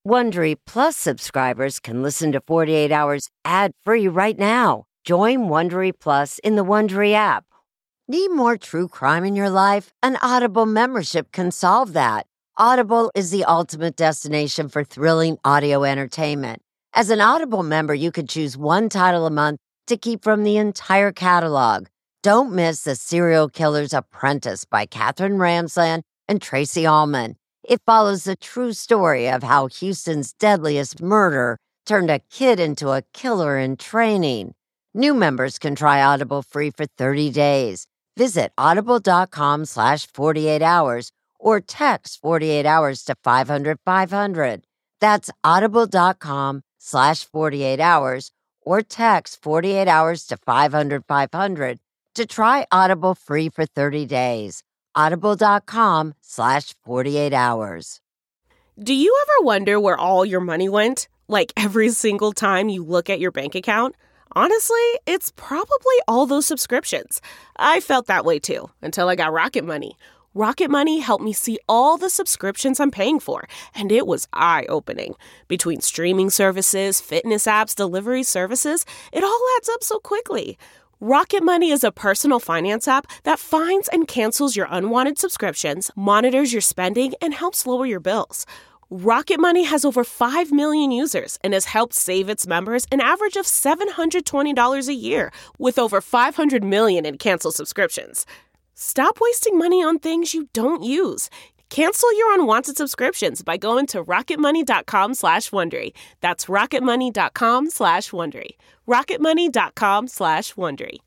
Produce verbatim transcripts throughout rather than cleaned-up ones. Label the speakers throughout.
Speaker 1: Wondery Plus subscribers can listen to forty-eight hours ad-free right now. Join Wondery Plus in the Wondery app. Need more true crime in your life? An Audible membership can solve that. Audible is the ultimate destination for thrilling audio entertainment. As an Audible member, you can choose one title a month to keep from the entire catalog. Don't miss The Serial Killer's Apprentice by Katherine Ramsland and Tracy Ullman. It follows the true story of how Houston's deadliest murder turned a kid into a killer in training. New members can try Audible free for thirty days. Visit audible.com slash 48 hours or text forty-eight hours to five hundred five hundred. That's audible.com slash 48 hours or text forty-eight hours to five hundred five hundred to try Audible free for thirty days. Audible.com slash 48 hours.
Speaker 2: Do you ever wonder where all your money went? Like every single time you look at your bank account? Honestly, it's probably all those subscriptions. I felt that way too, until I got Rocket Money. Rocket Money helped me see all the subscriptions I'm paying for, and it was eye-opening. Between streaming services, fitness apps, delivery services, it all adds up so quickly. Rocket Money is a personal finance app that finds and cancels your unwanted subscriptions, monitors your spending, and helps lower your bills. Rocket Money has over five million users and has helped save its members an average of seven hundred twenty dollars a year, with over five hundred million in canceled subscriptions. Stop wasting money on things you don't use. Cancel your unwanted subscriptions by going to rocketmoney.com slash Wondery. That's rocketmoney.com slash Wondery. rocketmoney.com slash Wondery.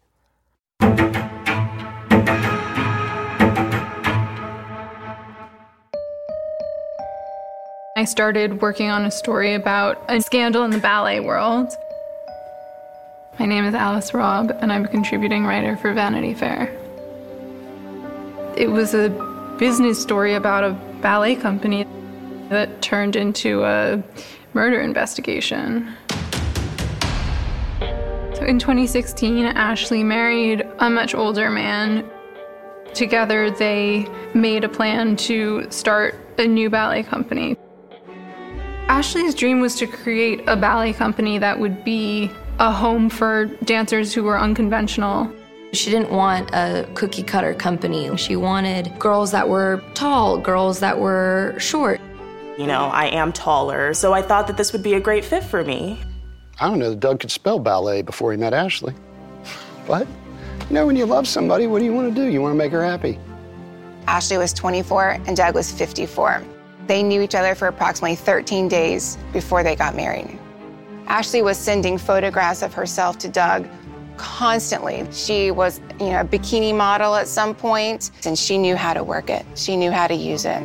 Speaker 3: I started working on a story about a scandal in the ballet world. My name is Alice Robb, and I'm a contributing writer for Vanity Fair. It was a business story about a ballet company that turned into a murder investigation. So in twenty sixteen, Ashley married a much older man. Together, they made a plan to start a new ballet company. Ashley's dream was to create a ballet company that would be a home for dancers who were unconventional.
Speaker 4: She didn't want a cookie-cutter company. She wanted girls that were tall, girls that were short.
Speaker 5: You know, I am taller, so I thought that this would be a great fit for me.
Speaker 6: I don't know that Doug could spell ballet before he met Ashley. But, you know, when you love somebody, what do you want to do? You want to make her happy.
Speaker 7: Ashley was twenty-four and Doug was fifty-four. They knew each other for approximately thirteen days before they got married. Ashley was sending photographs of herself to Doug constantly. She was, you know, a bikini model at some point, and she knew how to work it. She knew how to use it.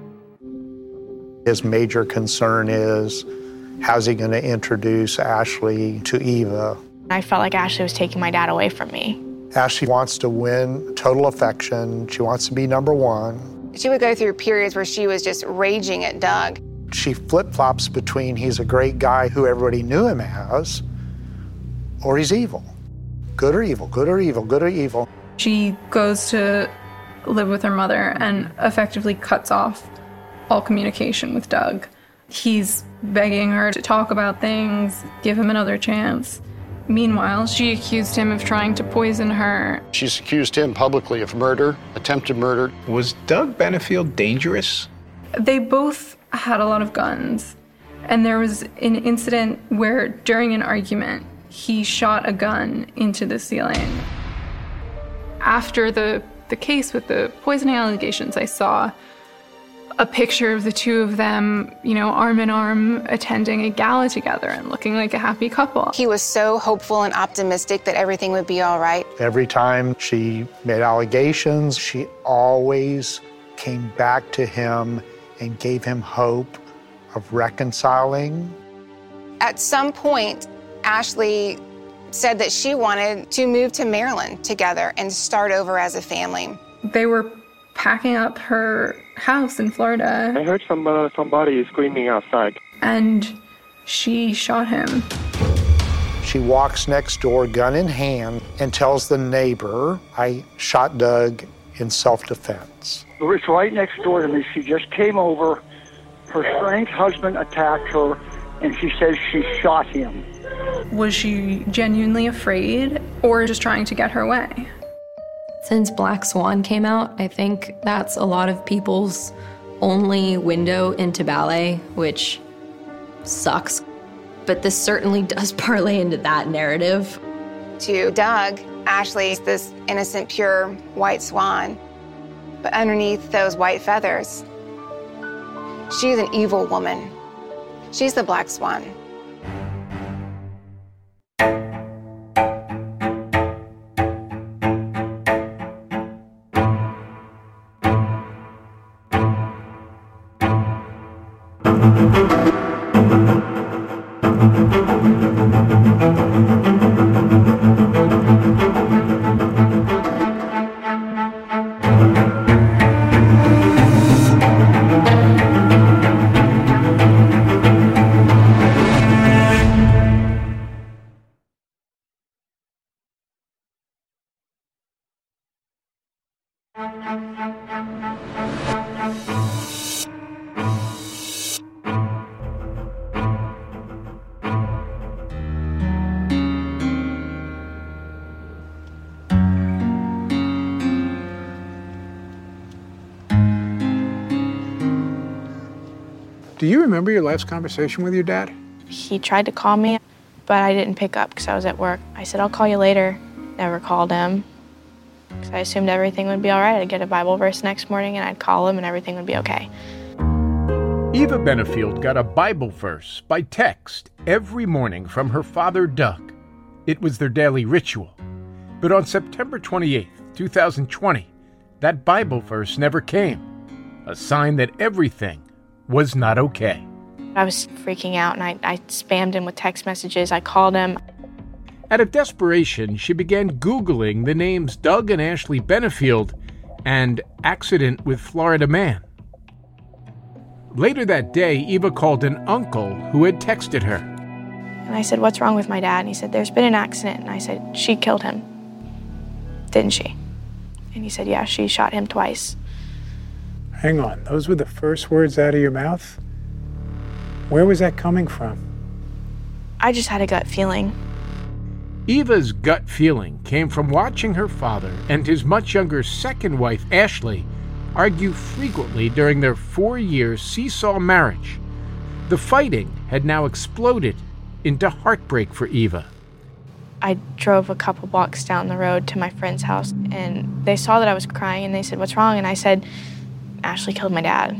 Speaker 8: His major concern is, how's he going to introduce Ashley to Eva?
Speaker 9: I felt like Ashley was taking my dad away from me.
Speaker 8: Ashley wants to win total affection. She wants to be number one.
Speaker 7: She would go through periods where she was just raging at Doug.
Speaker 8: She flip-flops between he's a great guy who everybody knew him as, or he's evil. Good or evil, good or evil, good or evil.
Speaker 3: She goes to live with her mother and effectively cuts off all communication with Doug. He's begging her to talk about things, give him another chance. Meanwhile, she accused him of trying to poison her.
Speaker 6: She's accused him publicly of murder, attempted murder.
Speaker 10: Was Doug Benefield dangerous?
Speaker 3: They both had a lot of guns. And there was an incident where, during an argument, he shot a gun into the ceiling. After the, the case with the poisoning allegations, I saw a picture of the two of them, you know, arm in arm, attending a gala together and looking like a happy couple.
Speaker 7: He was so hopeful and optimistic that everything would be all right.
Speaker 8: Every time she made allegations, she always came back to him and gave him hope of reconciling.
Speaker 7: At some point, Ashley said that she wanted to move to Maryland together and start over as a family.
Speaker 3: They were packing up her house in Florida.
Speaker 11: I heard some, uh, somebody screaming outside.
Speaker 3: And she shot him.
Speaker 8: She walks next door, gun in hand, and tells the neighbor, I shot Doug in self-defense.
Speaker 11: It was right next door to me. She just came over,
Speaker 12: Her strange husband attacked her, and she says she shot him.
Speaker 3: Was she genuinely afraid or just trying to get her way?
Speaker 4: Since Black Swan came out, I think that's a lot of people's only window into ballet, which sucks. But this certainly does parlay into that narrative.
Speaker 7: To Doug, Ashley is this innocent, pure white swan. But underneath those white feathers, she's an evil woman. She's the Black Swan.
Speaker 10: Do you remember your last conversation with your dad?
Speaker 9: He tried to call me, but I didn't pick up because I was at work. I said, I'll call you later. Never called him because I assumed everything would be all right. I'd get a Bible verse next morning and I'd call him and everything would be okay.
Speaker 13: Eva Benefield got a Bible verse by text every morning from her father, Doug. It was their daily ritual. But on September twenty-eighth, two thousand twenty, that Bible verse never came, a sign that everything was not okay.
Speaker 9: I was freaking out and I, I spammed him with text messages. I called him.
Speaker 13: Out of desperation, she began Googling the names Doug and Ashley Benefield and accident with Florida man. Later that day, Eva called an uncle who had texted her.
Speaker 9: And I said, what's wrong with my dad? And he said, there's been an accident. And I said, she killed him. Didn't she? And he said, yeah, she shot him twice.
Speaker 10: Hang on, those were the first words out of your mouth? Where was that coming from?
Speaker 9: I just had a gut feeling.
Speaker 13: Eva's gut feeling came from watching her father and his much younger second wife, Ashley, argue frequently during their four-year seesaw marriage. The fighting had now exploded into heartbreak for Eva.
Speaker 9: I drove a couple blocks down the road to my friend's house, and they saw that I was crying, and they said, what's wrong? And I said, Ashley killed my dad.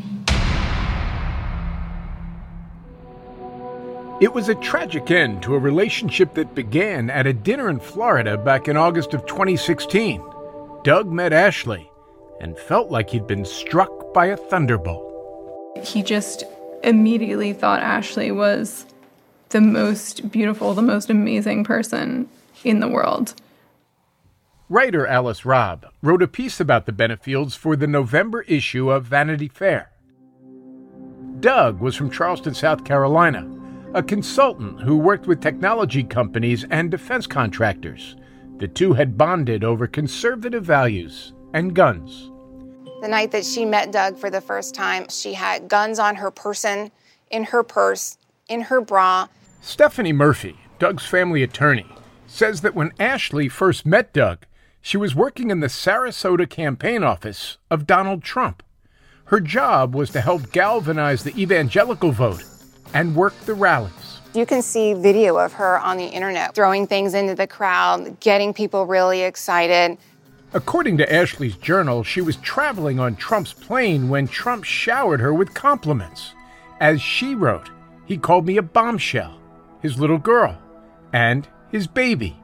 Speaker 13: It was a tragic end to a relationship that began at a dinner in Florida back in August of twenty sixteen. Doug met Ashley and felt like he'd been struck by a thunderbolt.
Speaker 3: He just immediately thought Ashley was the most beautiful, the most amazing person in the world.
Speaker 13: Writer Alice Robb wrote a piece about the Benefields for the November issue of Vanity Fair. Doug was from Charleston, South Carolina, a consultant who worked with technology companies and defense contractors. The two had bonded over conservative values and guns.
Speaker 7: The night that she met Doug for the first time, she had guns on her person, in her purse, in her bra.
Speaker 13: Stephanie Murphy, Doug's family attorney, says that when Ashley first met Doug, she was working in the Sarasota campaign office of Donald Trump. Her job was to help galvanize the evangelical vote and work the rallies.
Speaker 7: You can see video of her on the internet, throwing things into the crowd, getting people really excited.
Speaker 13: According to Ashley's journal, she was traveling on Trump's plane when Trump showered her with compliments. As she wrote, he called me a bombshell, his little girl, and his baby.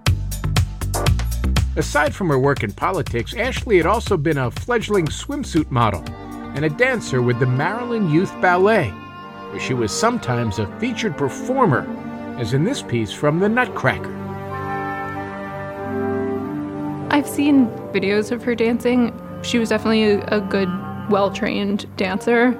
Speaker 13: Aside from her work in politics, Ashley had also been a fledgling swimsuit model and a dancer with the Maryland Youth Ballet, where she was sometimes a featured performer, as in this piece from The Nutcracker.
Speaker 3: I've seen videos of her dancing. She was definitely a, a good, well-trained dancer.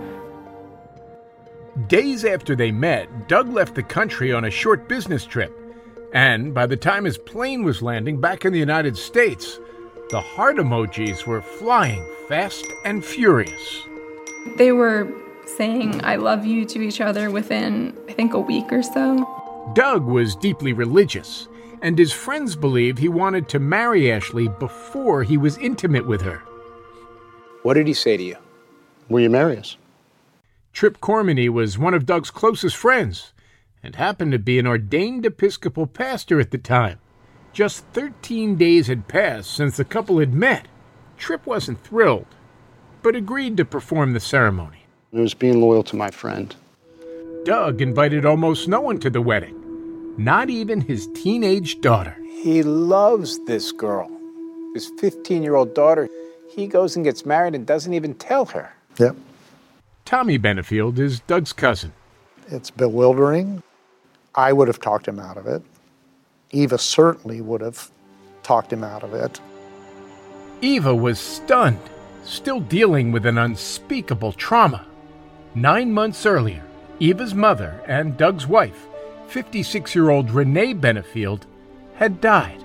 Speaker 13: Days after they met, Doug left the country on a short business trip. And by the time his plane was landing back in the United States, the heart emojis were flying fast and furious.
Speaker 3: They were saying I love you to each other within, I think, a week or so.
Speaker 13: Doug was deeply religious, and his friends believed he wanted to marry Ashley before he was intimate with her.
Speaker 14: What did he say to you?
Speaker 6: Will you marry us?
Speaker 13: Trip Cormany was one of Doug's closest friends and happened to be an ordained Episcopal pastor at the time. Just thirteen days had passed since the couple had met. Trip wasn't thrilled, but agreed to perform the ceremony.
Speaker 6: It was being loyal to my friend.
Speaker 13: Doug invited almost no one to the wedding, not even his teenage daughter.
Speaker 14: He loves this girl, his fifteen-year-old daughter. He goes and gets married and doesn't even tell her.
Speaker 8: Yep.
Speaker 13: Tommy Benefield is Doug's cousin.
Speaker 8: It's bewildering. I would have talked him out of it. Eva certainly would have talked him out of it.
Speaker 13: Eva was stunned, still dealing with an unspeakable trauma. Nine months earlier, Eva's mother and Doug's wife, fifty-six-year-old Renee Benefield, had died.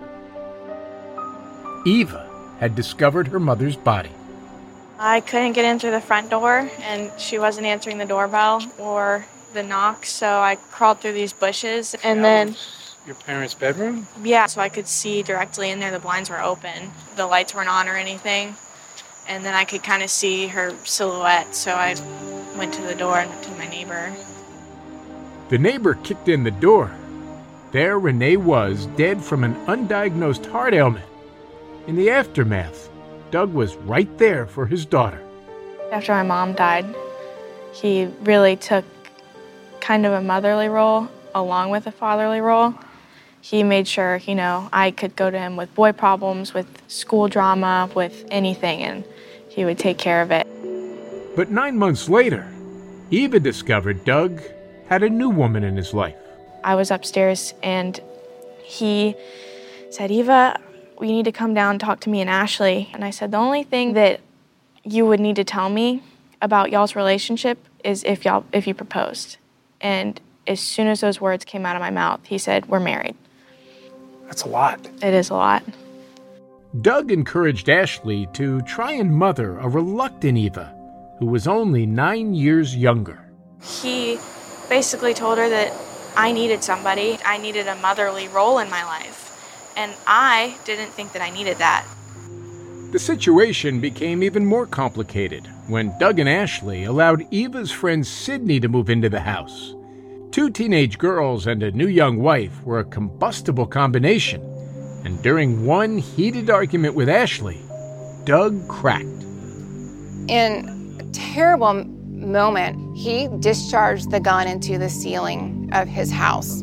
Speaker 13: Eva had discovered her mother's body.
Speaker 9: I couldn't get in through the front door, and she wasn't answering the doorbell or the knock, so I crawled through these bushes, and then...
Speaker 10: Your parents' bedroom?
Speaker 9: Yeah, so I could see directly in there. The blinds were open. The lights weren't on or anything. And then I could kind of see her silhouette, so I went to the door and went to my neighbor.
Speaker 13: The neighbor kicked in the door. There Renee was, dead from an undiagnosed heart ailment. In the aftermath, Doug was right there for his daughter.
Speaker 9: After my mom died, he really took kind of a motherly role along with a fatherly role. He made sure, you know, I could go to him with boy problems, with school drama, with anything, and he would take care of it.
Speaker 13: But nine months later, Eva discovered Doug had a new woman in his life.
Speaker 9: I was upstairs, and he said, Eva, you need to come down and talk to me and Ashley. And I said, the only thing that you would need to tell me about y'all's relationship is if y'all, if you proposed. And as soon as those words came out of my mouth, he said, we're married.
Speaker 14: That's a lot.
Speaker 9: It is a lot.
Speaker 13: Doug encouraged Ashley to try and mother a reluctant Eva, who was only nine years younger.
Speaker 9: He basically told her that I needed somebody. I needed a motherly role in my life. And I didn't think that I needed that.
Speaker 13: The situation became even more complicated when Doug and Ashley allowed Eva's friend Sydney to move into the house. Two teenage girls and a new young wife were a combustible combination, and during one heated argument with Ashley, Doug cracked.
Speaker 7: In a terrible moment, he discharged the gun into the ceiling of his house.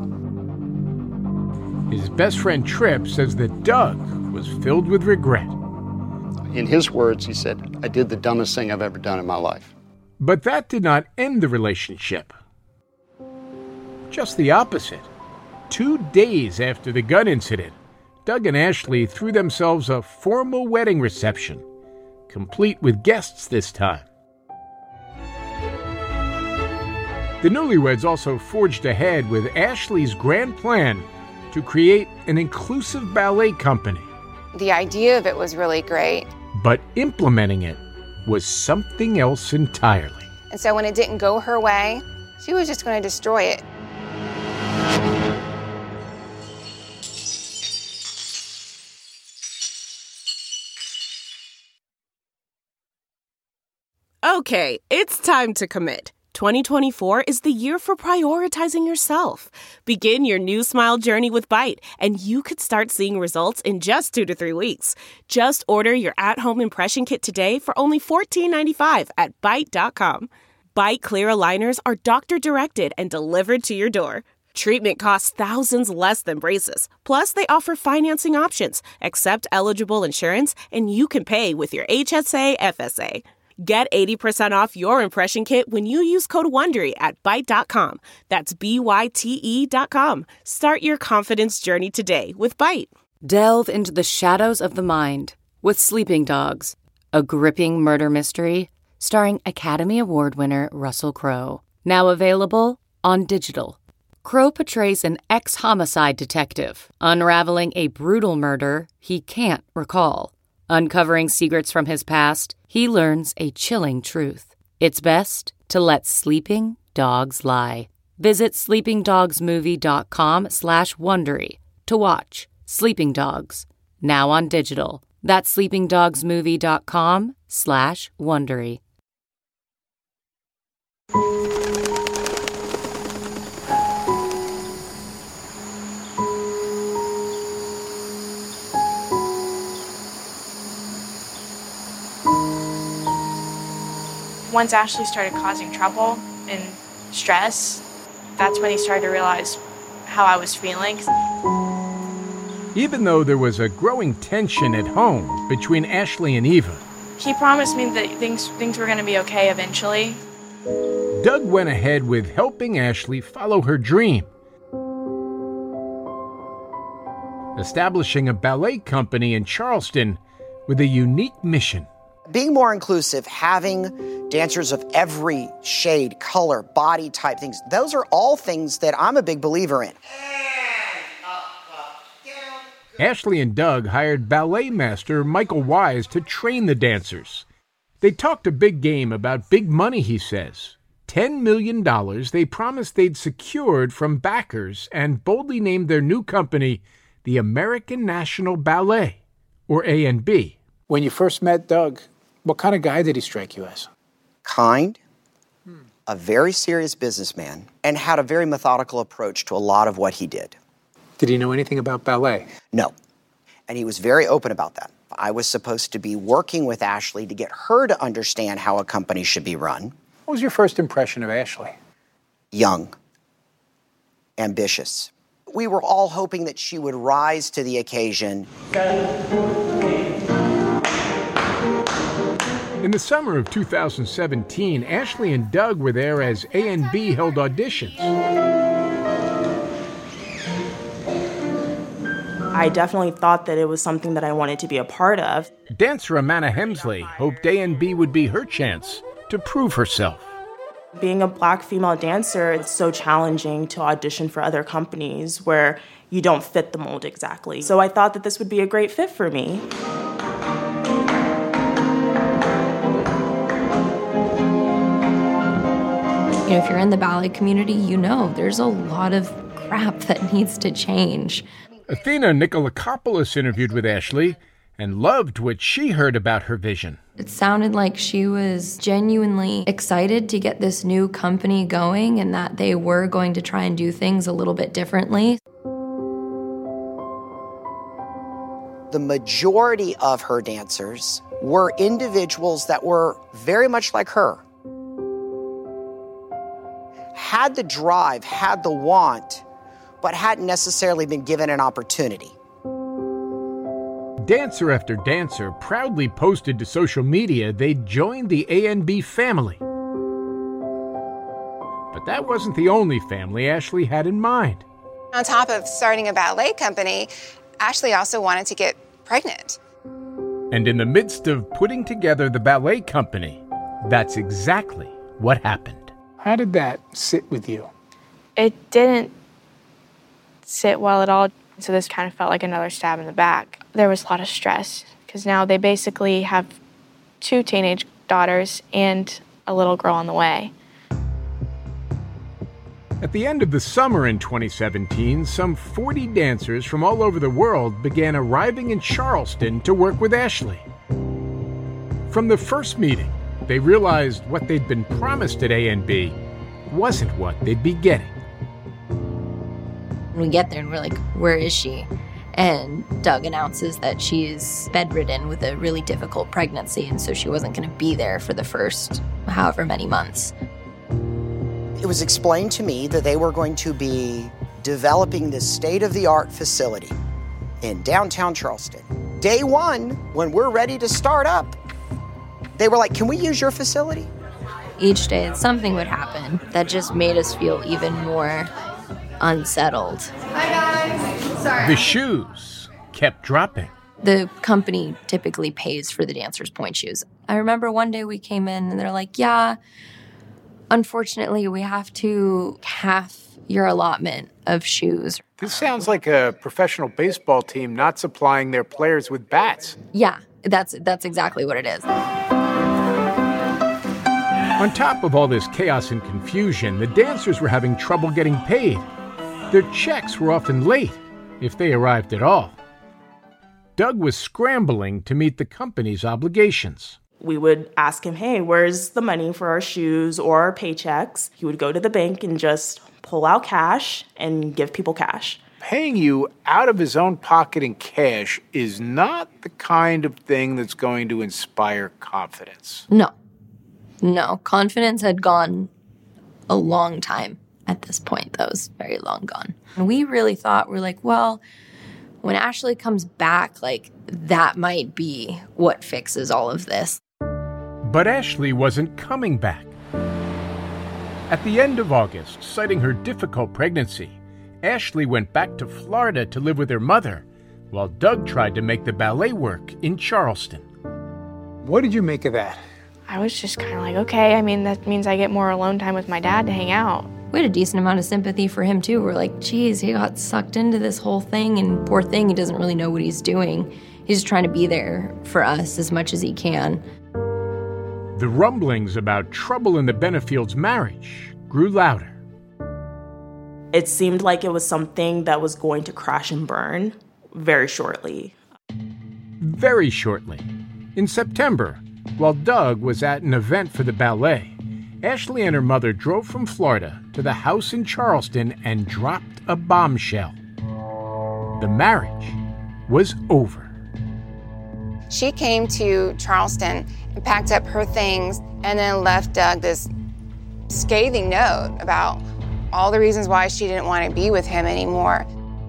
Speaker 13: His best friend Trip says that Doug was filled with regret.
Speaker 6: In his words, he said, I did the dumbest thing I've ever done in my life.
Speaker 13: But that did not end the relationship. Just the opposite. Two days after the gun incident, Doug and Ashley threw themselves a formal wedding reception, complete with guests this time. The newlyweds also forged ahead with Ashley's grand plan to create an inclusive ballet company.
Speaker 7: The idea of it was really great.
Speaker 13: But implementing it was something else entirely.
Speaker 7: And so when it didn't go her way, she was just going to destroy it.
Speaker 2: Okay, it's time to commit. twenty twenty-four is the year for prioritizing yourself. Begin your new smile journey with Byte, and you could start seeing results in just two to three weeks. Just order your at-home impression kit today for only fourteen ninety-five at byte dot com. Byte clear aligners are doctor-directed and delivered to your door. Treatment costs thousands less than braces. Plus, they offer financing options, accept eligible insurance, and you can pay with your H S A F S A. Get eighty percent off your impression kit when you use code WONDERY at byte dot com. That's B Y T E dot com. Start your confidence journey today with Byte.
Speaker 15: Delve into the shadows of the mind with Sleeping Dogs, a gripping murder mystery starring Academy Award winner Russell Crowe. Now available on digital. Crowe portrays an ex-homicide detective unraveling a brutal murder he can't recall. Uncovering secrets from his past, he learns a chilling truth. It's best to let sleeping dogs lie. Visit sleepingdogsmovie.com slash Wondery to watch Sleeping Dogs, now on digital. That's sleepingdogsmovie.com slash Wondery.
Speaker 9: Once Ashley started causing trouble and stress, that's when he started to realize how I was feeling.
Speaker 13: Even though there was a growing tension at home between Ashley and Eva,
Speaker 9: He promised me that things things were going to be okay eventually.
Speaker 13: Doug went ahead with helping Ashley follow her dream, establishing a ballet company in Charleston with a unique mission.
Speaker 16: Being more inclusive, having dancers of every shade, color, body type, things, those are all things that I'm a big believer in.
Speaker 13: Ashley and Doug hired ballet master Michael Wise to train the dancers. They talked a big game about big money, he says. ten million dollars they promised they'd secured from backers and boldly named their new company the American National Ballet, or A N B.
Speaker 14: When you first met Doug, what kind of guy did he strike you as?
Speaker 16: Kind, a very serious businessman, and had a very methodical approach to a lot of what he did.
Speaker 14: Did he know anything about ballet?
Speaker 16: No. And he was very open about that. I was supposed to be working with Ashley to get her to understand how a company should be run.
Speaker 14: What was your first impression of Ashley?
Speaker 16: Young. Ambitious. We were all hoping that she would rise to the occasion.
Speaker 13: In the summer of two thousand seventeen, Ashley and Doug were there as A N B held auditions.
Speaker 5: I definitely thought that it was something that I wanted to be a part of.
Speaker 13: Dancer Amanda Hemsley hoped A N B would be her chance to prove herself.
Speaker 5: Being a black female dancer, it's so challenging to audition for other companies where you don't fit the mold exactly. So I thought that this would be a great fit for me.
Speaker 4: You know, if you're in the ballet community, you know there's a lot of crap that needs to change.
Speaker 13: Athena Nikolakopoulos interviewed with Ashley and loved what she heard about her vision.
Speaker 4: It sounded like she was genuinely excited to get this new company going and that they were going to try and do things a little bit differently.
Speaker 16: The majority of her dancers were individuals that were very much like her. Had the drive, had the want, but hadn't necessarily been given an opportunity.
Speaker 13: Dancer after dancer proudly posted to social media they'd joined the A N B family. But that wasn't the only family Ashley had in mind.
Speaker 7: On top of starting a ballet company, Ashley also wanted to get pregnant.
Speaker 13: And in the midst of putting together the ballet company, that's exactly what happened.
Speaker 14: How did that sit with you?
Speaker 9: It didn't sit well at all, so this kind of felt like another stab in the back. There was a lot of stress, because now they basically have two teenage daughters and a little girl on the way.
Speaker 13: At the end of the summer in twenty seventeen, some forty dancers from all over the world began arriving in Charleston to work with Ashley. From the first meeting, they realized what they'd been promised at A N B wasn't what they'd be getting.
Speaker 4: We get there and we're like, where is she? And Doug announces that she's bedridden with a really difficult pregnancy, and so she wasn't going to be there for the first however many months.
Speaker 16: It was explained to me that they were going to be developing this state-of-the-art facility in downtown Charleston. Day one, when we're ready to start up, they were like, can we use your facility?
Speaker 4: Each day something would happen that just made us feel even more unsettled.
Speaker 17: Hi guys. Sorry.
Speaker 13: The shoes kept dropping.
Speaker 4: The company typically pays for the dancers' point shoes. I remember one day we came in and they're like, yeah, unfortunately we have to half your allotment of shoes.
Speaker 14: This sounds like a professional baseball team not supplying their players with bats.
Speaker 4: Yeah, that's that's exactly what it is.
Speaker 13: On top of all this chaos and confusion, the dancers were having trouble getting paid. Their checks were often late, if they arrived at all. Doug was scrambling to meet the company's obligations.
Speaker 5: We would ask him, hey, where's the money for our shoes or our paychecks? He would go to the bank and just pull out cash and give people cash.
Speaker 14: Paying you out of his own pocket in cash is not the kind of thing that's going to inspire confidence.
Speaker 4: No. No. Confidence had gone a long time at this point. That was very long gone. And we really thought, we're like, well, when Ashley comes back, like, that might be what fixes all of this.
Speaker 13: But Ashley wasn't coming back. At the end of August, citing her difficult pregnancy, Ashley went back to Florida to live with her mother, while Doug tried to make the ballet work in Charleston.
Speaker 14: What did you make of that?
Speaker 9: I was just kind of like, okay, I mean, that means I get more alone time with my dad to hang out.
Speaker 4: We had a decent amount of sympathy for him, too. We're like, geez, he got sucked into this whole thing, and poor thing, he doesn't really know what he's doing. He's just trying to be there for us as much as he can.
Speaker 13: The rumblings about trouble in the Benefields' marriage grew louder.
Speaker 5: It seemed like it was something that was going to crash and burn very shortly.
Speaker 13: Very shortly. In September, while Doug was at an event for the ballet, Ashley and her mother drove from Florida to the house in Charleston and dropped a bombshell. The marriage was over.
Speaker 7: She came to Charleston and packed up her things and then left Doug this scathing note about all the reasons why she didn't want to be with him anymore.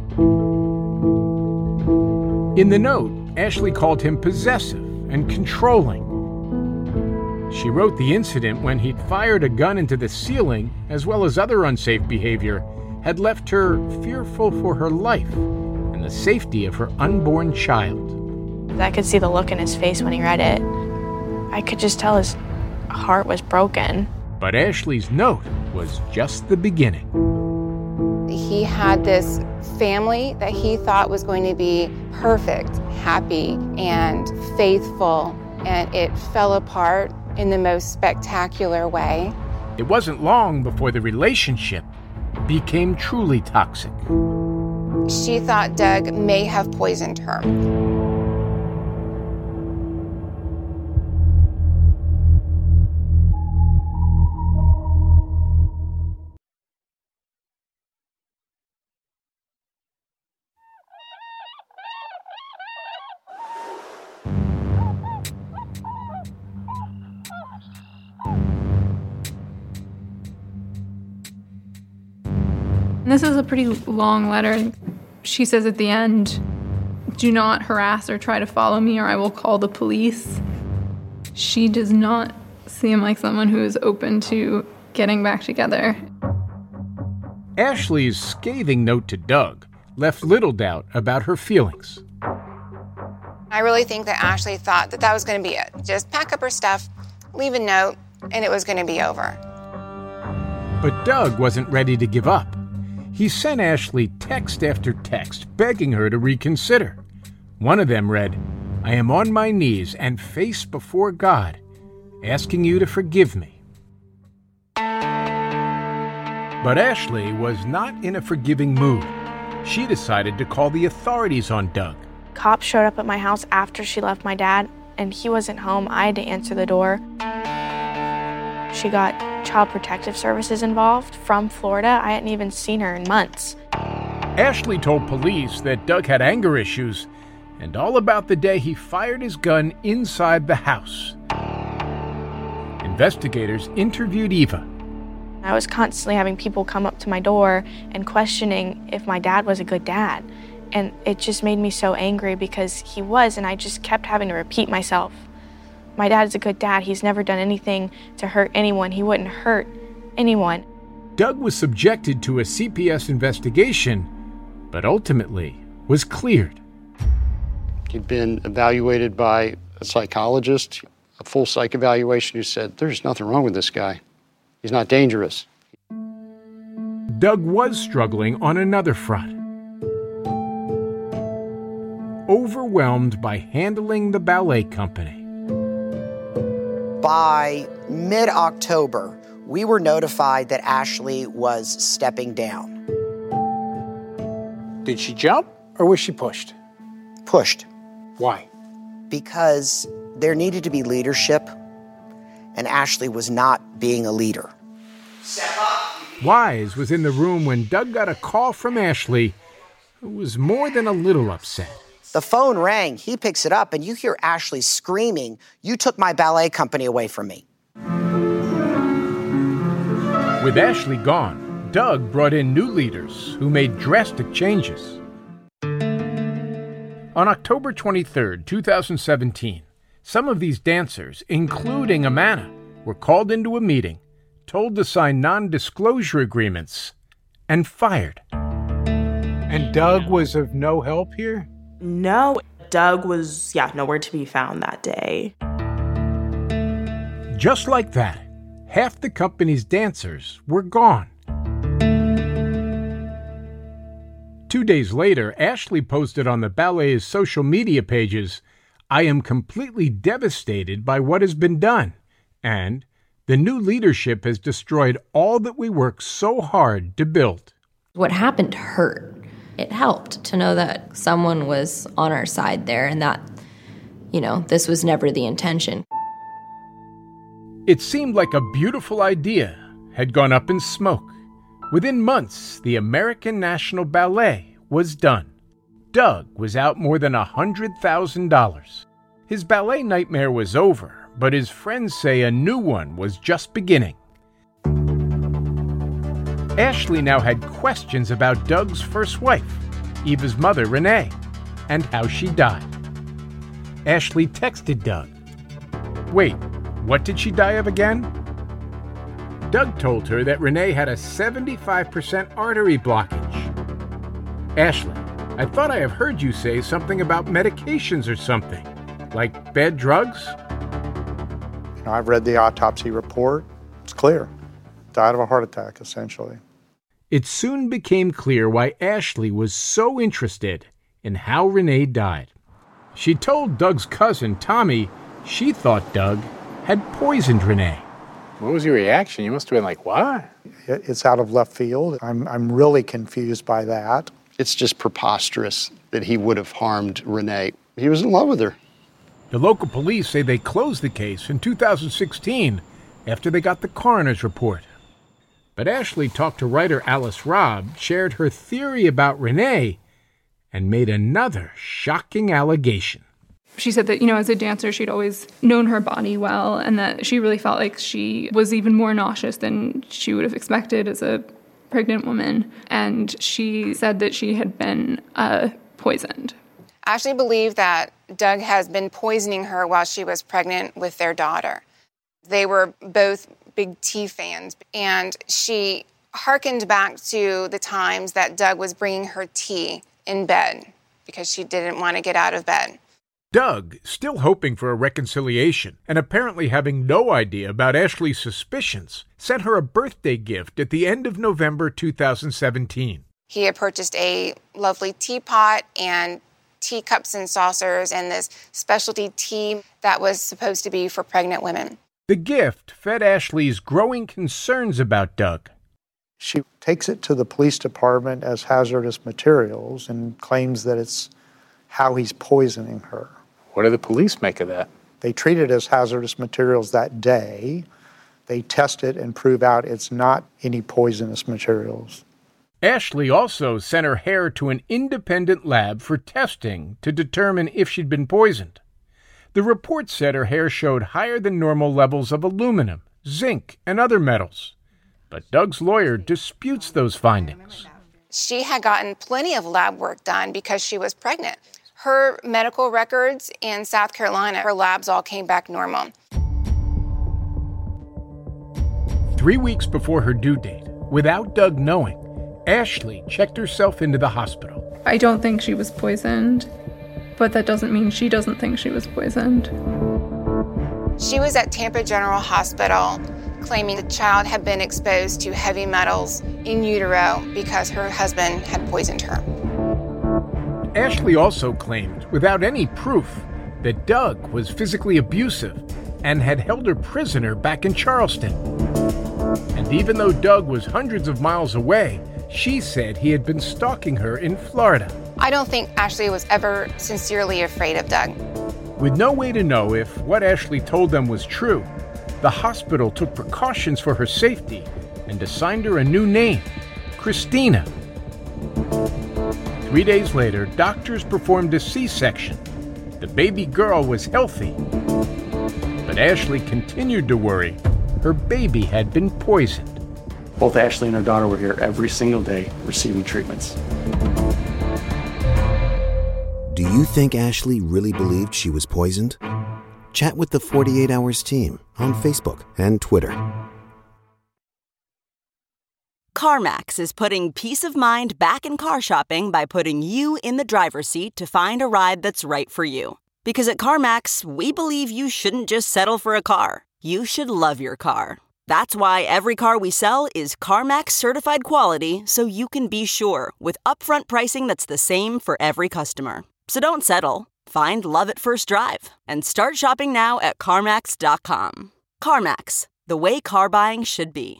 Speaker 13: In the note, Ashley called him possessive and controlling. She wrote the incident when he'd fired a gun into the ceiling, as well as other unsafe behavior, had left her fearful for her life and the safety of her unborn child.
Speaker 9: I could see the look in his face when he read it. I could just tell his heart was broken.
Speaker 13: But Ashley's note was just the beginning.
Speaker 7: He had this family that he thought was going to be perfect, happy, and faithful, and it fell apart in the most spectacular way.
Speaker 13: It wasn't long before the relationship became truly toxic.
Speaker 7: She thought Doug may have poisoned her.
Speaker 3: This is a pretty long letter. She says at the end, "Do not harass or try to follow me or I will call the police." She does not seem like someone who is open to getting back together.
Speaker 13: Ashley's scathing note to Doug left little doubt about her feelings.
Speaker 7: I really think that Ashley thought that that was going to be it. Just pack up her stuff, leave a note, and it was going to be over.
Speaker 13: But Doug wasn't ready to give up. He sent Ashley text after text, begging her to reconsider. One of them read, "I am on my knees and face before God, asking you to forgive me." But Ashley was not in a forgiving mood. She decided to call the authorities on Doug.
Speaker 9: Cops showed up at my house after she left my dad, and he wasn't home. I had to answer the door. She got Child Protective Services involved from Florida. I hadn't even seen her in months.
Speaker 13: Ashley told police that Doug had anger issues and all about the day he fired his gun inside the house. Investigators interviewed Eva.
Speaker 9: I was constantly having people come up to my door and questioning if my dad was a good dad. And it just made me so angry because he was, and I just kept having to repeat myself. My dad's a good dad. He's never done anything to hurt anyone. He wouldn't hurt anyone.
Speaker 13: Doug was subjected to a C P S investigation, but ultimately was cleared.
Speaker 6: He'd been evaluated by a psychologist, a full psych evaluation, who said, there's nothing wrong with this guy. He's not dangerous.
Speaker 13: Doug was struggling on another front. Overwhelmed by handling the ballet company.
Speaker 16: By Mid-October, we were notified that Ashley was stepping down.
Speaker 14: Did she jump or was she pushed?
Speaker 16: Pushed.
Speaker 14: Why?
Speaker 16: Because there needed to be leadership, and Ashley was not being a leader.
Speaker 13: Wise was in the room when Doug got a call from Ashley, who was more than a little upset.
Speaker 16: The phone rang, he picks it up, and you hear Ashley screaming, "You took my ballet company away from me."
Speaker 13: With Ashley gone, Doug brought in new leaders who made drastic changes. On October twenty-third, two thousand seventeen, some of these dancers, including Amana, were called into a meeting, told to sign non-disclosure agreements, and fired.
Speaker 14: And Doug was of no help here?
Speaker 5: No, Doug was, yeah, nowhere to be found that day.
Speaker 13: Just like that, half the company's dancers were gone. Two days later, Ashley posted on the ballet's social media pages, "I am completely devastated by what has been done," and "The new leadership has destroyed all that we worked so hard to build."
Speaker 4: What happened hurt. It helped to know that someone was on our side there and that, you know, this was never the intention.
Speaker 13: It seemed like a beautiful idea had gone up in smoke. Within months, the American National Ballet was done. Doug was out more than one hundred thousand dollars. His ballet nightmare was over, but his friends say a new one was just beginning. Ashley now had questions about Doug's first wife, Eva's mother, Renee, and how she died. Ashley texted Doug. Wait, what did she die of again? Doug told her that Renee had a seventy-five percent artery blockage. Ashley, I thought I have heard you say something about medications or something, like bad drugs?
Speaker 8: You know, I've read the autopsy report. It's clear. Died of a heart attack, essentially.
Speaker 13: It soon became clear why Ashley was so interested in how Renee died. She told Doug's cousin, Tommy, she thought Doug had poisoned Renee.
Speaker 14: What was your reaction? You must have been like, what?
Speaker 8: It's out of left field. I'm, I'm really confused by that.
Speaker 6: It's just preposterous that he would have harmed Renee. He was in love with her.
Speaker 13: The local police say they closed the case in two thousand sixteen after they got the coroner's report. But Ashley talked to writer Alice Robb, shared her theory about Renee, and made another shocking allegation.
Speaker 3: She said that, you know, as a dancer, she'd always known her body well, and that she really felt like she was even more nauseous than she would have expected as a pregnant woman. And she said that she had been uh, poisoned.
Speaker 7: Ashley believed that Doug has been poisoning her while she was pregnant with their daughter. They were both big tea fans, and she hearkened back to the times that Doug was bringing her tea in bed because she didn't want to get out of bed.
Speaker 13: Doug, still hoping for a reconciliation and apparently having no idea about Ashley's suspicions, sent her a birthday gift at the end of November two thousand seventeen.
Speaker 7: He had purchased a lovely teapot and teacups and saucers and this specialty tea that was supposed to be for pregnant women.
Speaker 13: The gift fed Ashley's growing concerns about Doug.
Speaker 8: She takes it to the police department as hazardous materials and claims that it's how he's poisoning her.
Speaker 14: What do the police make of that?
Speaker 8: They treat it as hazardous materials that day. They test it and prove out it's not any poisonous materials.
Speaker 13: Ashley also sent her hair to an independent lab for testing to determine if she'd been poisoned. The report said her hair showed higher than normal levels of aluminum, zinc, and other metals. But Doug's lawyer disputes those findings.
Speaker 7: She had gotten plenty of lab work done because she was pregnant. Her medical records in South Carolina, her labs all came back normal.
Speaker 13: Three weeks before her due date, without Doug knowing, Ashley checked herself into the hospital.
Speaker 3: I don't think she was poisoned, but that doesn't mean she doesn't think she was poisoned.
Speaker 7: She was at Tampa General Hospital claiming the child had been exposed to heavy metals in utero because her husband had poisoned her.
Speaker 13: Ashley also claimed, without any proof, that Doug was physically abusive and had held her prisoner back in Charleston. And even though Doug was hundreds of miles away, she said he had been stalking her in Florida.
Speaker 7: I don't think Ashley was ever sincerely afraid of Doug.
Speaker 13: With no way to know if what Ashley told them was true, the hospital took precautions for her safety and assigned her a new name, Christina. Three days later, doctors performed a C-section. The baby girl was healthy, but Ashley continued to worry her baby had been poisoned.
Speaker 18: Both Ashley and her daughter were here every single day receiving treatments.
Speaker 19: Do you think Ashley really believed she was poisoned? Chat with the forty-eight hours team on Facebook and Twitter.
Speaker 20: CarMax is putting peace of mind back in car shopping by putting you in the driver's seat to find a ride that's right for you. Because at CarMax, we believe you shouldn't just settle for a car. You should love your car. That's why every car we sell is CarMax certified quality, so you can be sure with upfront pricing that's the same for every customer. So don't settle. Find love at first drive and start shopping now at CarMax dot com. CarMax, the way car buying should be.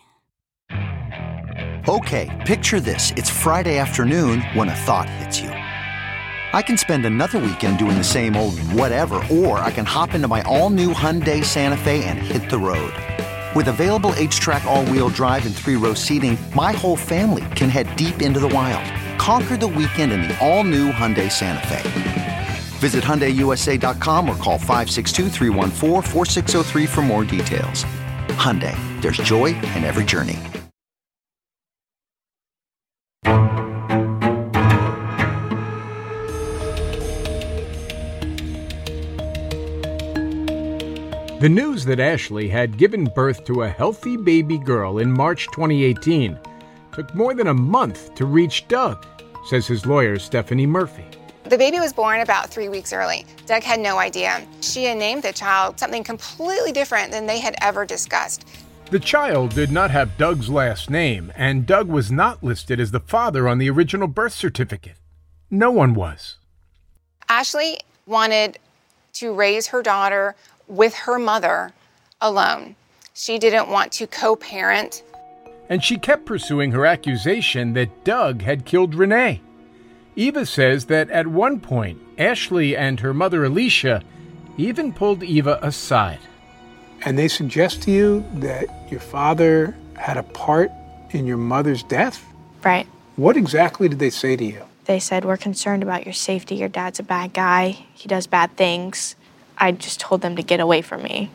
Speaker 21: Okay, picture this. It's Friday afternoon when a thought hits you. I can spend another weekend doing the same old whatever, or I can hop into my all-new Hyundai Santa Fe and hit the road. With available H-Track all-wheel drive and three-row seating, my whole family can head deep into the wild. Conquer the weekend in the all-new Hyundai Santa Fe. Visit Hyundai U S A dot com or call five six two, three one four, four six zero three for more details. Hyundai, there's joy in every journey.
Speaker 13: The news that Ashley had given birth to a healthy baby girl in March twenty eighteen took more than a month to reach Doug, says his lawyer, Stephanie Murphy.
Speaker 7: The baby was born about three weeks early. Doug had no idea. She had named the child something completely different than they had ever discussed.
Speaker 13: The child did not have Doug's last name, and Doug was not listed as the father on the original birth certificate. No one was.
Speaker 7: Ashley wanted to raise her daughter with her mother alone. She didn't want to co-parent.
Speaker 13: And she kept pursuing her accusation that Doug had killed Renee. Eva says that at one point, Ashley and her mother Alicia even pulled Eva aside.
Speaker 14: And they suggest to you that your father had a part in your mother's death?
Speaker 9: Right.
Speaker 14: What exactly did they say to you?
Speaker 9: They said, we're concerned about your safety. Your dad's a bad guy. He does bad things. I just told them to get away from me.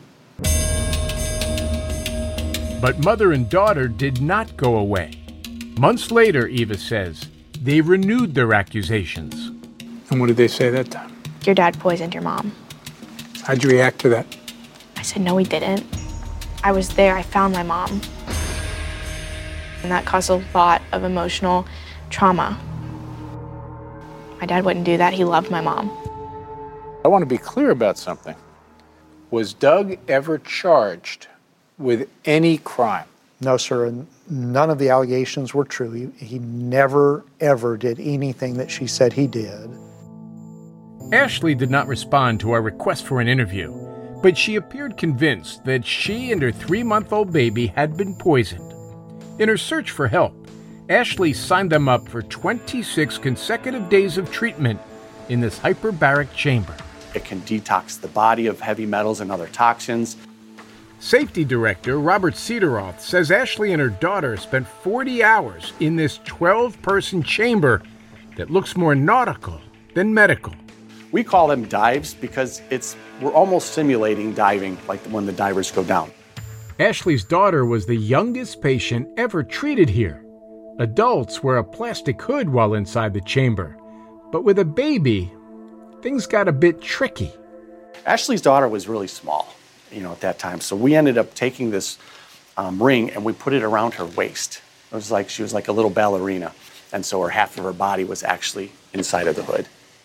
Speaker 13: But mother and daughter did not go away. Months later, Eva says, they renewed their accusations.
Speaker 14: And what did they say that time?
Speaker 9: Your dad poisoned your mom.
Speaker 14: How'd you react to that?
Speaker 9: I said, no, he didn't. I was there. I found my mom. And that caused a lot of emotional trauma. My dad wouldn't do that. He loved my mom.
Speaker 14: I want to be clear about something. Was Doug ever charged with any crime?
Speaker 8: No, sir, and none of the allegations were true. He, he never, ever did anything that she said he did.
Speaker 13: Ashley did not respond to our request for an interview, but she appeared convinced that she and her three-month-old baby had been poisoned. In her search for help, Ashley signed them up for twenty-six consecutive days of treatment in this hyperbaric chamber.
Speaker 18: It can detox the body of heavy metals and other toxins.
Speaker 13: Safety Director Robert Cederoth says Ashley and her daughter spent forty hours in this twelve-person chamber that looks more nautical than medical.
Speaker 18: We call them dives because it's we're almost simulating diving, like when the divers go down.
Speaker 13: Ashley's daughter was the youngest patient ever treated here. Adults wear a plastic hood while inside the chamber, but with a baby, things got a bit tricky.
Speaker 18: Ashley's daughter was really small, you know, at that time. So we ended up taking this um, ring and we put it around her waist. It was like she was like a little ballerina. And so her half of her body was actually inside of the hood.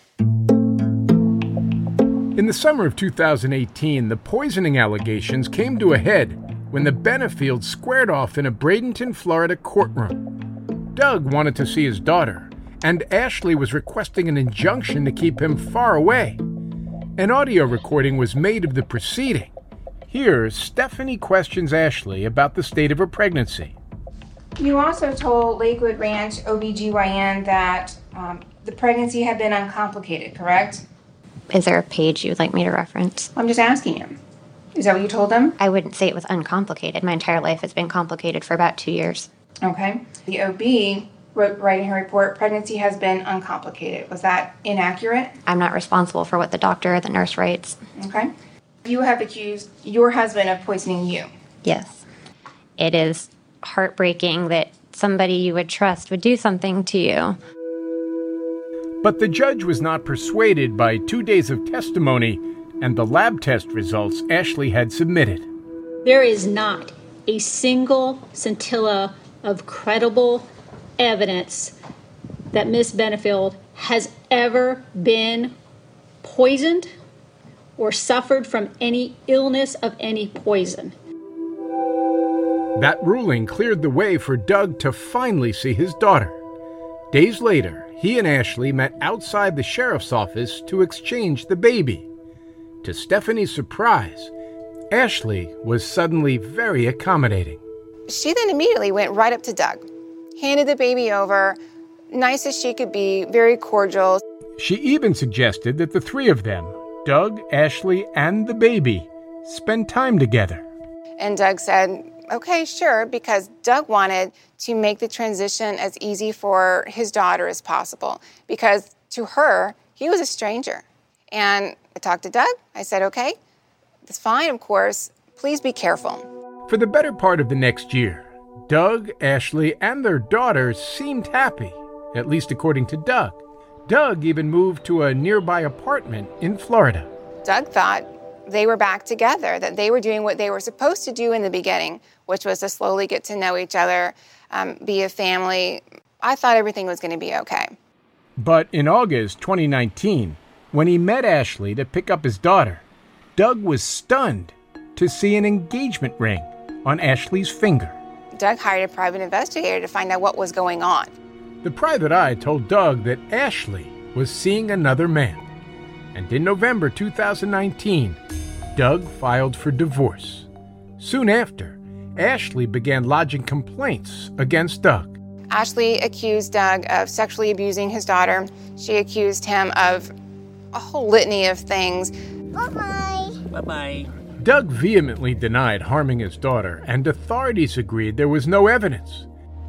Speaker 13: In the summer of two thousand eighteen, the poisoning allegations came to a head when the Benefields squared off in a Bradenton, Florida courtroom. Doug wanted to see his daughter, and Ashley was requesting an injunction to keep him far away. An audio recording was made of the proceeding. Here, Stephanie questions Ashley about the state of her pregnancy.
Speaker 1: You also told Lakewood Ranch O B G Y N that um, the pregnancy had been uncomplicated, correct?
Speaker 22: Is there a page you would like me to reference?
Speaker 1: I'm just asking you. Is that what you told them?
Speaker 22: I wouldn't say it was uncomplicated. My entire life has been complicated for about two years.
Speaker 1: Okay. The O B wrote right in her report, pregnancy has been uncomplicated. Was that inaccurate?
Speaker 22: I'm not responsible for what the doctor or the nurse writes.
Speaker 1: Okay. You have accused your husband of poisoning you.
Speaker 22: Yes. It is heartbreaking that somebody you would trust would do something to you.
Speaker 13: But the judge was not persuaded by two days of testimony and the lab test results Ashley had submitted.
Speaker 23: There is not a single scintilla of credible evidence that Miss Benefield has ever been poisoned or suffered from any illness of any poison.
Speaker 13: That ruling cleared the way for Doug to finally see his daughter. Days later, he and Ashley met outside the sheriff's office to exchange the baby. To Stephanie's surprise, Ashley was suddenly very accommodating.
Speaker 7: She then immediately went right up to Doug, handed the baby over, nice as she could be, very cordial.
Speaker 13: She even suggested that the three of them, Doug, Ashley, and the baby, spend time together.
Speaker 7: And Doug said, okay, sure, because Doug wanted to make the transition as easy for his daughter as possible, because to her, he was a stranger. And I talked to Doug. I said, okay, that's fine, of course. Please be careful.
Speaker 13: For the better part of the next year, Doug, Ashley, and their daughter seemed happy, at least according to Doug. Doug even moved to a nearby apartment in Florida.
Speaker 7: Doug thought they were back together, that they were doing what they were supposed to do in the beginning, which was to slowly get to know each other, um, be a family. I thought everything was going to be okay.
Speaker 13: But in August twenty nineteen, when he met Ashley to pick up his daughter, Doug was stunned to see an engagement ring on Ashley's finger.
Speaker 7: Doug hired a private investigator to find out what was going on.
Speaker 13: The private eye told Doug that Ashley was seeing another man. And in November two thousand nineteen, Doug filed for divorce. Soon after, Ashley began lodging complaints against Doug.
Speaker 7: Ashley accused Doug of sexually abusing his daughter. She accused him of a whole litany of things.
Speaker 23: Bye-bye. Bye-bye.
Speaker 13: Doug vehemently denied harming his daughter, and authorities agreed there was no evidence.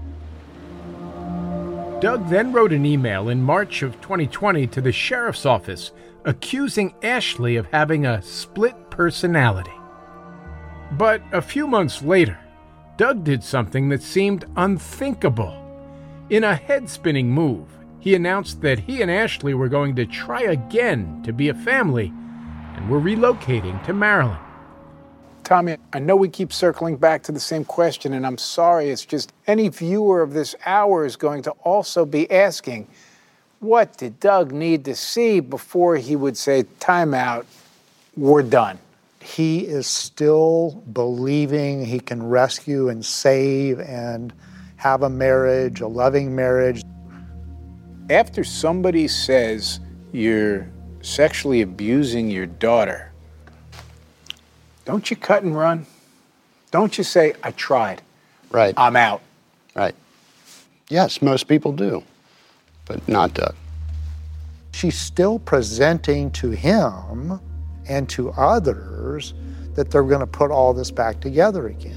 Speaker 13: Doug then wrote an email in March of twenty twenty to the sheriff's office accusing Ashley of having a split personality. But a few months later, Doug did something that seemed unthinkable. In a head-spinning move, he announced that he and Ashley were going to try again to be a family and were relocating to Maryland.
Speaker 14: Tommy, I know we keep circling back to the same question, and I'm sorry. It's just any viewer of this hour is going to also be asking, what did Doug need to see before he would say, time out, we're done?
Speaker 8: He is still believing he can rescue and save and have a marriage, a loving marriage.
Speaker 14: After somebody says you're sexually abusing your daughter, don't you cut and run? Don't you say, I tried.
Speaker 6: Right.
Speaker 14: I'm out.
Speaker 6: Right. Yes, most people do, but not Doug.
Speaker 8: She's still presenting to him and to others that they're going to put all this back together again.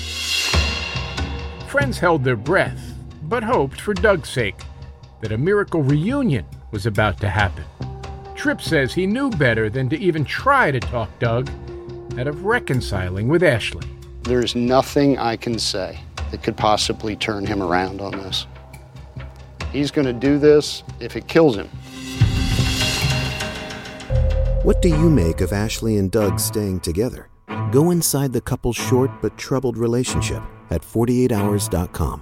Speaker 13: Friends held their breath, but hoped for Doug's sake that a miracle reunion was about to happen. Tripp says he knew better than to even try to talk Doug out of reconciling with Ashley.
Speaker 6: There's nothing I can say that could possibly turn him around on this. He's going to do this if it kills him.
Speaker 19: What do you make of Ashley and Doug staying together? Go inside the couple's short but troubled relationship at forty-eight hours dot com.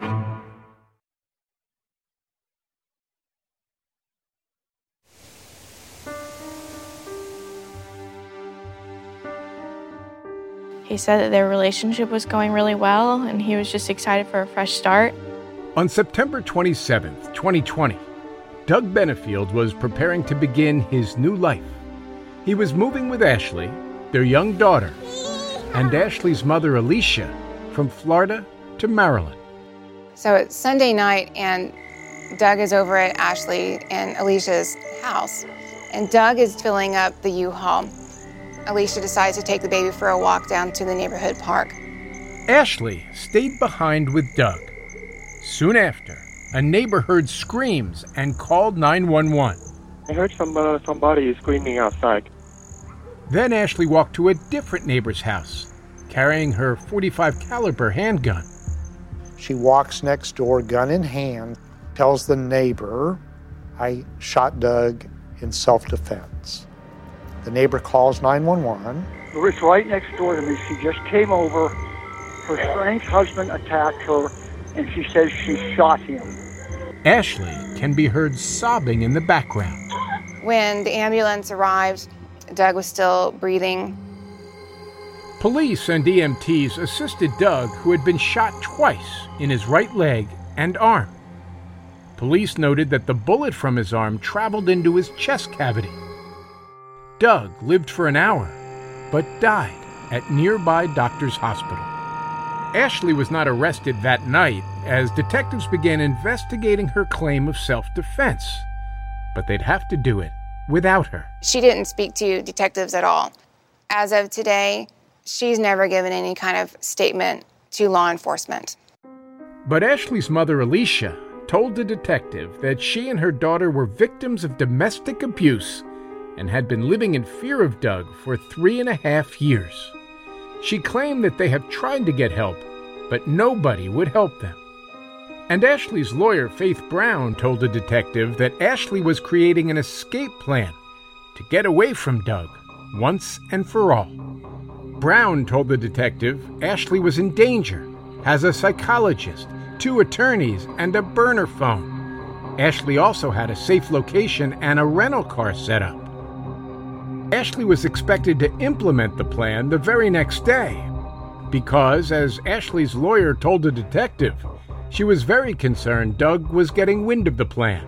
Speaker 9: He said that their relationship was going really well, and he was just excited for a fresh start.
Speaker 13: On September twenty-seventh, twenty twenty, Doug Benefield was preparing to begin his new life. He was moving with Ashley, their young daughter, and Ashley's mother, Alicia, from Florida to Maryland.
Speaker 7: So it's Sunday night, and Doug is over at Ashley and Alicia's house, and Doug is filling up the U-Haul. Alicia decides to take the baby for a walk down to the neighborhood park.
Speaker 13: Ashley stayed behind with Doug. Soon after, a neighbor heard screams and called nine one one.
Speaker 10: I heard some, uh, somebody screaming outside.
Speaker 13: Then Ashley walked to a different neighbor's house, carrying her forty-five caliber handgun.
Speaker 8: She walks next door, gun in hand, tells the neighbor, I shot Doug in self-defense. The neighbor calls nine one one.
Speaker 10: It's right next door to me. She just came over. Her strange husband attacked her, and she says she shot him.
Speaker 13: Ashley can be heard sobbing in the background.
Speaker 7: When the ambulance arrived, Doug was still breathing.
Speaker 13: Police and E M Ts assisted Doug, who had been shot twice in his right leg and arm. Police noted that the bullet from his arm traveled into his chest cavity. Doug lived for an hour, but died at nearby doctor's hospital. Ashley was not arrested that night as detectives began investigating her claim of self-defense, but they'd have to do it without her.
Speaker 7: She didn't speak to detectives at all. As of today, she's never given any kind of statement to law enforcement.
Speaker 13: But Ashley's mother, Alicia, told the detective that she and her daughter were victims of domestic abuse and had been living in fear of Doug for three and a half years. She claimed that they have tried to get help, but nobody would help them. And Ashley's lawyer, Faith Brown, told the detective that Ashley was creating an escape plan to get away from Doug once and for all. Brown told the detective Ashley was in danger, has a psychologist, two attorneys, and a burner phone. Ashley also had a safe location and a rental car set up. Ashley was expected to implement the plan the very next day because, as Ashley's lawyer told the detective, she was very concerned Doug was getting wind of the plan.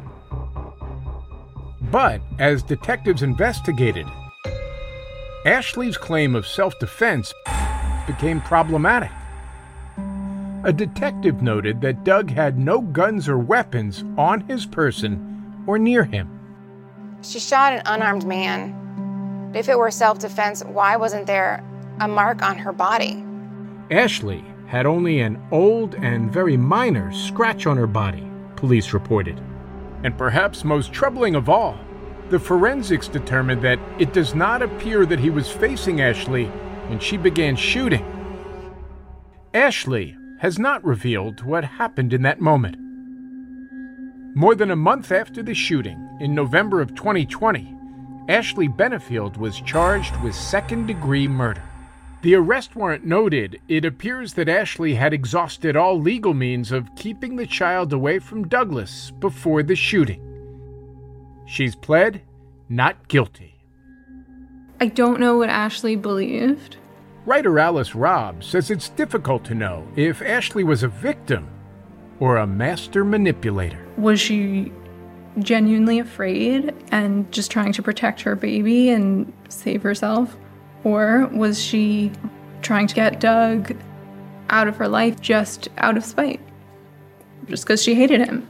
Speaker 13: But as detectives investigated, Ashley's claim of self-defense became problematic. A detective noted that Doug had no guns or weapons on his person or near him.
Speaker 7: She shot an unarmed man. If it were self-defense, why wasn't there a mark on her body?
Speaker 13: Ashley had only an old and very minor scratch on her body, police reported. And perhaps most troubling of all, the forensics determined that it does not appear that he was facing Ashley when she began shooting. Ashley has not revealed what happened in that moment. More than a month after the shooting, in November of twenty twenty, Ashley Benefield was charged with second-degree murder. The arrest warrant noted it appears that Ashley had exhausted all legal means of keeping the child away from Douglas before the shooting. She's pled not guilty.
Speaker 3: I don't know what Ashley believed.
Speaker 13: Writer Alice Robb says it's difficult to know if Ashley was a victim or a master manipulator.
Speaker 3: Was she genuinely afraid and just trying to protect her baby and save herself? Or was she trying to get Doug out of her life just out of spite? Just because she hated him?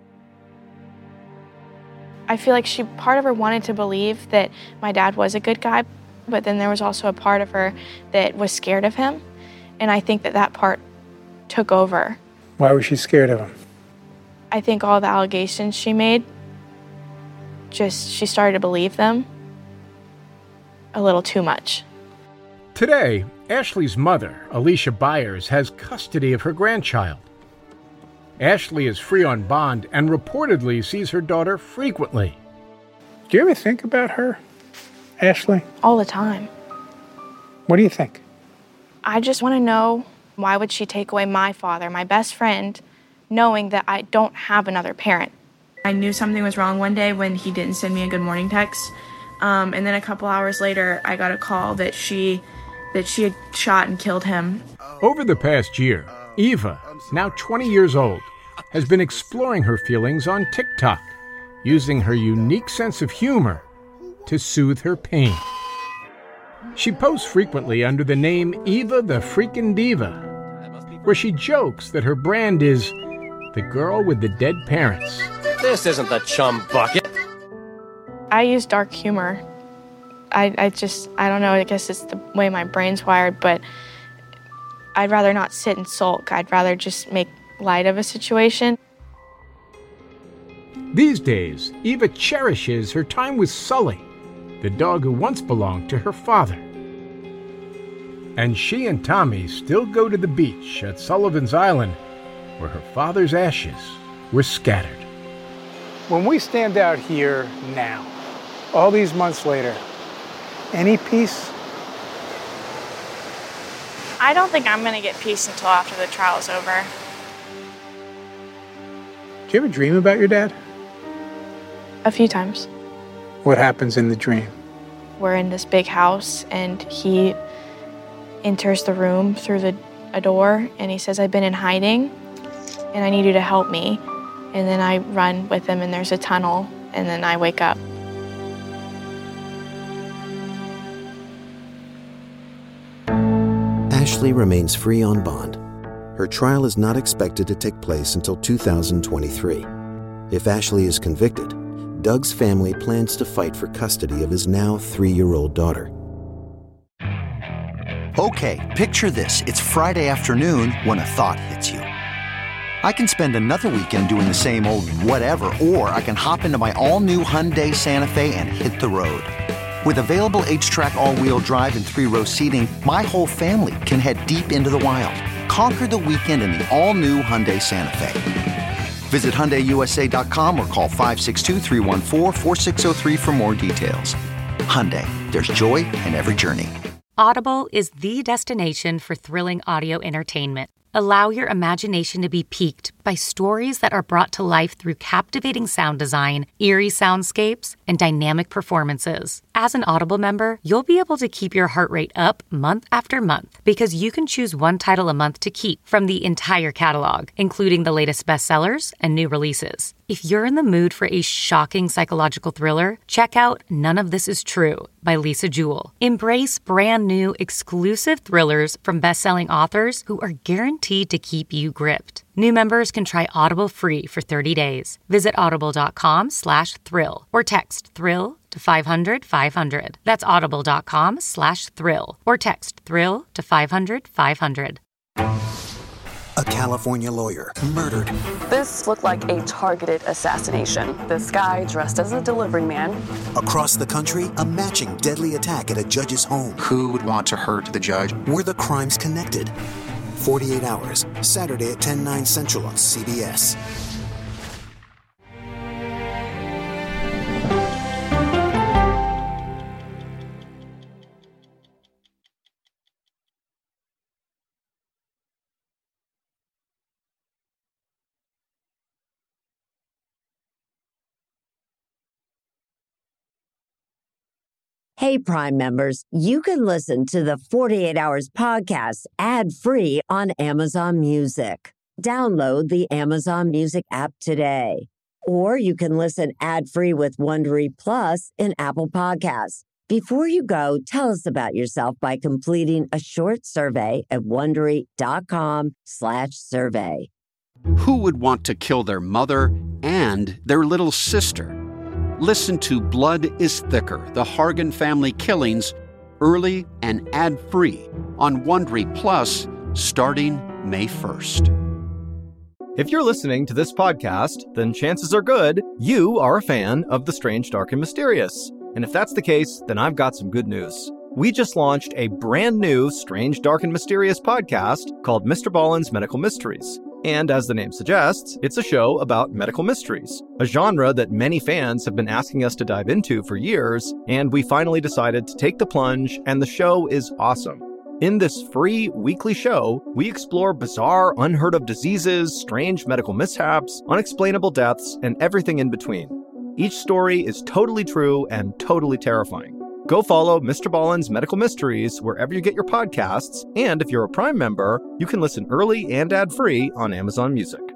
Speaker 9: I feel like she, part of her wanted to believe that my dad was a good guy, but then there was also a part of her that was scared of him. And I think that that part took over.
Speaker 14: Why was she scared of him?
Speaker 9: I think all the allegations she made, just she started to believe them a little too much.
Speaker 13: Today, Ashley's mother, Alicia Byers, has custody of her grandchild. Ashley is free on bond and reportedly sees her daughter frequently.
Speaker 14: Do you ever think about her, Ashley?
Speaker 9: All the time.
Speaker 14: What do you think?
Speaker 9: I just want to know, why would she take away my father, my best friend, knowing that I don't have another parent?
Speaker 11: I knew something was wrong one day when he didn't send me a good morning text. Um, and then a couple hours later, I got a call that she that she had shot and killed him.
Speaker 13: Over the past year, Eva, now twenty years old, has been exploring her feelings on TikTok, using her unique sense of humor to soothe her pain. She posts frequently under the name Eva the Freakin' Diva, where she jokes that her brand is the girl with the dead parents.
Speaker 2: This isn't the chum bucket.
Speaker 9: I use dark humor. I, I just, I don't know, I guess it's the way my brain's wired, but I'd rather not sit and sulk. I'd rather just make light of a situation.
Speaker 13: These days, Eva cherishes her time with Sully, the dog who once belonged to her father. And she and Tommy still go to the beach at Sullivan's Island, where her father's ashes were scattered.
Speaker 14: When we stand out here now, all these months later, any peace?
Speaker 9: I don't think I'm gonna get peace until after the trial's over.
Speaker 14: Do you ever dream about your dad?
Speaker 9: A few times.
Speaker 14: What happens in the dream?
Speaker 9: We're in this big house and he enters the room through the, a door and he says, I've been in hiding and I need you to help me. And then I run with him and there's a tunnel and then I wake up.
Speaker 19: Ashley remains free on bond. Her trial is not expected to take place until two thousand twenty-three. If Ashley is convicted, Doug's family plans to fight for custody of his now three-year-old daughter.
Speaker 21: Okay, picture this. It's Friday afternoon when a thought hits you. I can spend another weekend doing the same old whatever, or I can hop into my all-new Hyundai Santa Fe and hit the road. With available H-Track all-wheel drive and three-row seating, my whole family can head deep into the wild. Conquer the weekend in the all-new Hyundai Santa Fe. Visit Hyundai U S A dot com or call five six two, three one four, four six zero three for more details. Hyundai, there's joy in every journey.
Speaker 12: Audible is the destination for thrilling audio entertainment. Allow your imagination to be piqued by stories that are brought to life through captivating sound design, eerie soundscapes, and dynamic performances. As an Audible member, you'll be able to keep your heart rate up month after month because you can choose one title a month to keep from the entire catalog, including the latest bestsellers and new releases. If you're in the mood for a shocking psychological thriller, check out None of This Is True by Lisa Jewell. Embrace brand new exclusive thrillers from best-selling authors who are guaranteed to keep you gripped. New members can try Audible free for thirty days. Visit audible.com slash thrill or text thrill to five hundred, five hundred. That's audible.com slash thrill or text thrill to five hundred, five hundred.
Speaker 15: A California lawyer murdered.
Speaker 24: This looked like a targeted assassination. This guy dressed as a delivery man.
Speaker 15: Across the country, a matching deadly attack at a judge's home.
Speaker 25: Who would want to hurt the judge?
Speaker 15: Were the crimes connected? forty-eight hours, Saturday at ten, nine Central on C B S.
Speaker 26: Hey, Prime members, you can listen to the forty-eight hours podcast ad-free on Amazon Music. Download the Amazon Music app today. Or you can listen ad-free with Wondery Plus in Apple Podcasts. Before you go, tell us about yourself by completing a short survey at Wondery.com slash survey.
Speaker 27: Who would want to kill their mother and their little sister? Listen to Blood is Thicker, the Hargan Family Killings, early and ad-free on Wondery Plus starting May first.
Speaker 28: If you're listening to this podcast, then chances are good you are a fan of The Strange, Dark, and Mysterious. And if that's the case, then I've got some good news. We just launched a brand new Strange, Dark, and Mysterious podcast called Mister Ballen's Medical Mysteries. And as the name suggests, it's a show about medical mysteries, a genre that many fans have been asking us to dive into for years, and we finally decided to take the plunge, and the show is awesome. In this free weekly show, we explore bizarre, unheard of diseases, strange medical mishaps, unexplainable deaths, and everything in between. Each story is totally true and totally terrifying. Go follow Mister Ballen's Medical Mysteries wherever you get your podcasts, and if you're a Prime member, you can listen early and ad-free on Amazon Music.